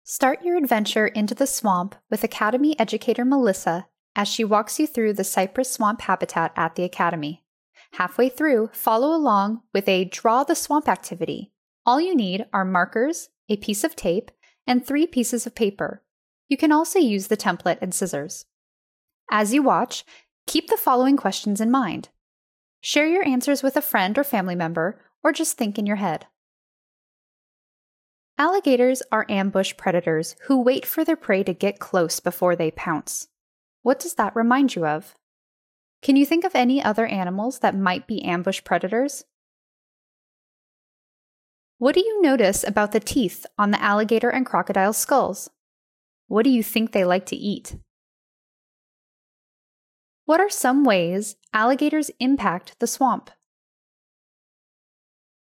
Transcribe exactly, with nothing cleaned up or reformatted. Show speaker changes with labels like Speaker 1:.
Speaker 1: Start your adventure into the swamp with Academy educator Melissa as she walks you through the cypress swamp habitat at the Academy. Halfway through, follow along with a Draw the Swamp activity. All you need are markers, a piece of tape, and three pieces of paper. You can also use the template and scissors. As you watch, keep the following questions in mind. Share your answers with a friend or family member, or just think in your head. Alligators are ambush predators who wait for their prey to get close before they pounce. What does that remind you of? Can you think of any other animals that might be ambush predators? What do you notice about the teeth on the alligator and crocodile skulls? What do you think they like to eat? What are some ways alligators impact the swamp?